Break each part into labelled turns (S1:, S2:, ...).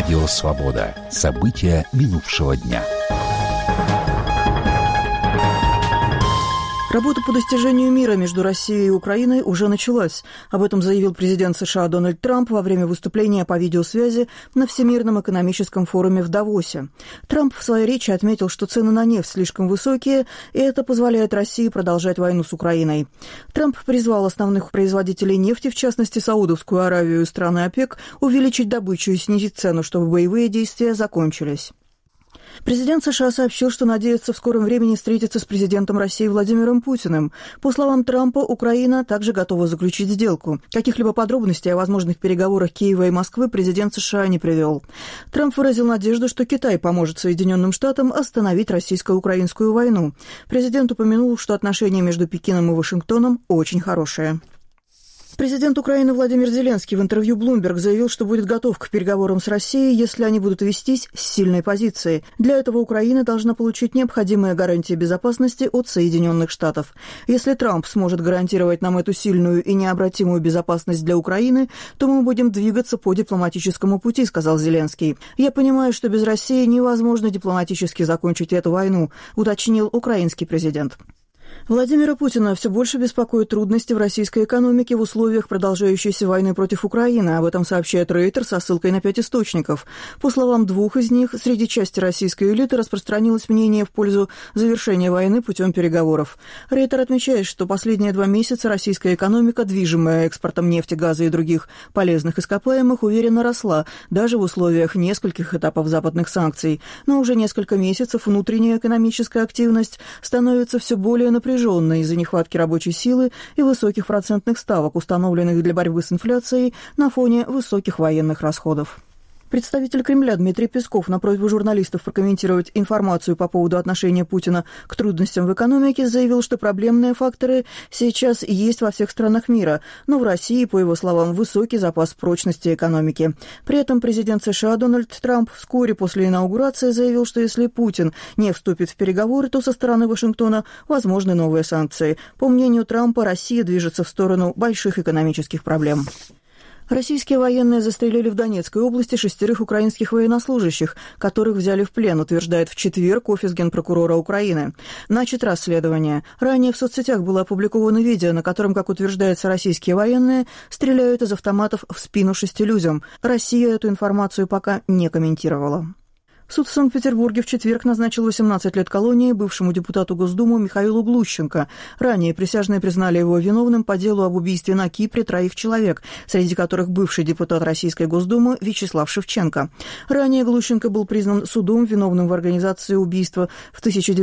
S1: Радио «Свобода». События минувшего дня.
S2: Работа по достижению мира между Россией и Украиной уже началась. Об этом заявил президент США Дональд Трамп во время выступления по видеосвязи на Всемирном экономическом форуме в Давосе. Трамп в своей речи отметил, что цены на нефть слишком высокие, и это позволяет России продолжать войну с Украиной. Трамп призвал основных производителей нефти, в частности Саудовскую Аравию и страны ОПЕК, увеличить добычу и снизить цену, чтобы боевые действия закончились. Президент США сообщил, что надеется в скором времени встретиться с президентом России Владимиром Путиным. По словам Трампа, Украина также готова заключить сделку. Каких-либо подробностей о возможных переговорах Киева и Москвы президент США не привел. Трамп выразил надежду, что Китай поможет Соединенным Штатам остановить российско-украинскую войну. Президент упомянул, что отношения между Пекином и Вашингтоном очень хорошие. Президент Украины Владимир Зеленский в интервью Bloomberg заявил, что будет готов к переговорам с Россией, если они будут вестись с сильной позиции. Для этого Украина должна получить необходимые гарантии безопасности от Соединенных Штатов. Если Трамп сможет гарантировать нам эту сильную и необратимую безопасность для Украины, то мы будем двигаться по дипломатическому пути, сказал Зеленский. Я понимаю, что без России невозможно дипломатически закончить эту войну, уточнил украинский президент. Владимира Путина все больше беспокоят трудности в российской экономике в условиях продолжающейся войны против Украины. Об этом сообщает Рейтер со ссылкой на 5 источников. По словам двух из них, среди части российской элиты распространилось мнение в пользу завершения войны путем переговоров. Рейтер отмечает, что последние 2 месяца российская экономика, движимая экспортом нефти, газа и других полезных ископаемых, уверенно росла, даже в условиях нескольких этапов западных санкций. Но уже несколько месяцев внутренняя экономическая активность становится все более напряженной из-за нехватки рабочей силы и высоких процентных ставок, установленных для борьбы с инфляцией на фоне высоких военных расходов. Представитель Кремля Дмитрий Песков на просьбу журналистов прокомментировать информацию по поводу отношения Путина к трудностям в экономике заявил, что проблемные факторы сейчас есть во всех странах мира, но в России, по его словам, высокий запас прочности экономики. При этом президент США Дональд Трамп вскоре после инаугурации заявил, что если Путин не вступит в переговоры, то со стороны Вашингтона возможны новые санкции. По мнению Трампа, Россия движется в сторону больших экономических проблем. Российские военные застрелили в Донецкой области 6 украинских военнослужащих, которых взяли в плен, утверждает в четверг офис генпрокурора Украины. Начато расследование. Ранее в соцсетях было опубликовано видео, на котором, как утверждается, российские военные стреляют из автоматов в спину 6 людям. Россия эту информацию пока не комментировала. Суд в Санкт-Петербурге в четверг назначил 18 лет колонии бывшему депутату Госдумы Михаилу Глущенко. Ранее присяжные признали его виновным по делу об убийстве на Кипре 3 человек, среди которых бывший депутат Российской Госдумы Вячеслав Шевченко. Ранее Глущенко был признан судом виновным в организации убийства в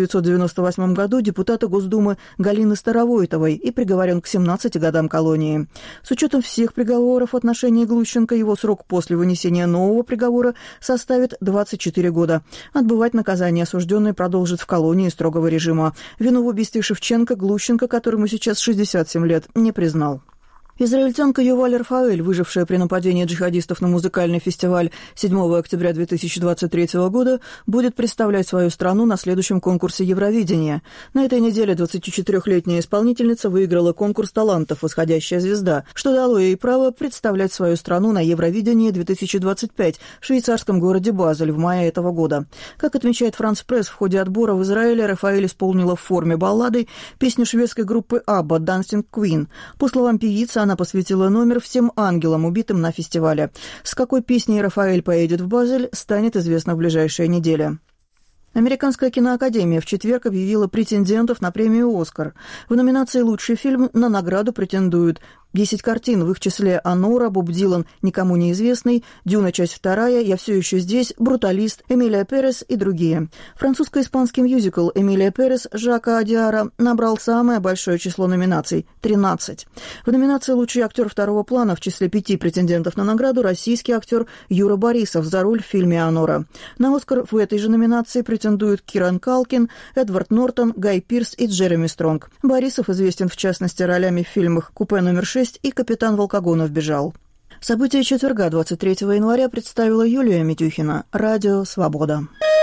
S2: 1998 году депутата Госдумы Галины Старовойтовой и приговорен к 17 годам колонии. С учетом всех приговоров в отношении Глущенко, его срок после вынесения нового приговора составит 24 года. Отбывать наказание осужденный продолжит в колонии строгого режима. Вину в убийстве Шевченко Глущенко, которому сейчас 67 лет, не признал. Израильтянка Юваль Рафаэль, выжившая при нападении джихадистов на музыкальный фестиваль 7 октября 2023 года, будет представлять свою страну на следующем конкурсе Евровидения. На этой неделе 24-летняя исполнительница выиграла конкурс талантов «Восходящая звезда», что дало ей право представлять свою страну на Евровидении 2025 в швейцарском городе Базель в мае этого года. Как отмечает Франс Пресс, в ходе отбора в Израиле Рафаэль исполнила в форме баллады песню шведской группы ABBA «Dancing Queen». По словам певицы, она посвятила номер всем ангелам, убитым на фестивале. С какой песней Рафаэль поедет в Базель, станет известно в ближайшие недели. Американская киноакадемия в четверг объявила претендентов на премию «Оскар». В номинации «Лучший фильм» на награду претендуют 10 картин, в их числе «Анора», «Боб Дилан», «Никому неизвестный», «Дюна. Часть 2», «Я все еще здесь», «Бруталист», «Эмилия Перес» и другие. Французско-испанский мюзикл «Эмилия Перес» Жака Одиара набрал самое большое число номинаций – 13. В номинации «Лучший актер второго плана» в числе 5 претендентов на награду российский актер Юра Борисов за роль в фильме «Анора». На «Оскар» в этой же номинации претендуют Киран Калкин, Эдвард Нортон, Гай Пирс и Джереми Стронг. Борисов известен в частности ролями в фильмах «Купе номер 6» и «Капитан Волкогонов бежал». События четверга, 23 января, представила Юлия Митюхина. Радио «Свобода».